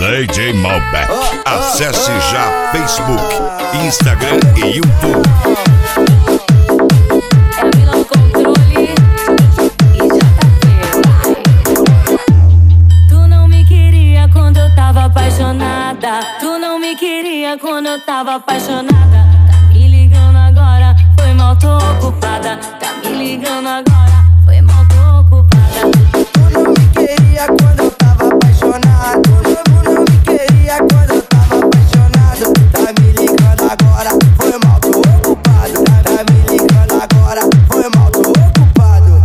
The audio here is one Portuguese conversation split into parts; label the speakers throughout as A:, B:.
A: DJ Malbec. Acesse já Facebook, Instagram e YouTube.
B: É Milão Controle e JP. Tu não me queria quando eu tava apaixonada. Tu não me queria quando eu tava apaixonada. Tá me ligando agora, foi mal, tô ocupada. Tá me ligando agora, foi mal, tô ocupada.
C: Tu não me queria quando eu tava apaixonado. Tu não me queria quando eu tava apaixonado. Tá me ligando agora, foi mal, tô ocupado. Tá me ligando agora, foi mal, tô ocupado.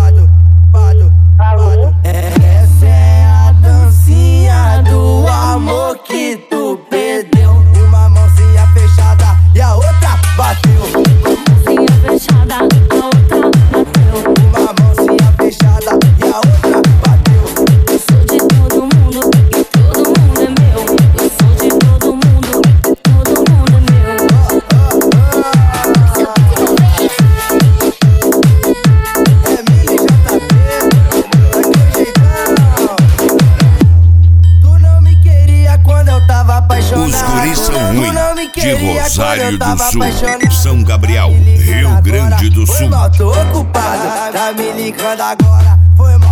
C: Essa é a dancinha do amor que tu perdeu. Uma mãozinha fechada e a outra bateu.
B: Mãozinha fechada, a outra bateu.
C: Uma mãozinha fechada e a outra bateu.
B: Eu sou de todo mundo e todo mundo é meu. Eu sou de todo mundo e todo mundo é meu.
C: É Mili JP, daquele jeitão. Tu não me queria quando eu tava apaixonado.
A: Os guris são ruins. De
C: queria
A: Rosário
C: quando eu
A: do
C: tava
A: Sul,
C: apaixonado.
A: São Gabriel, Rio Grande do
C: Foi
A: Sul.
C: mal, tô ocupado. Tá me ligando agora, foi mal.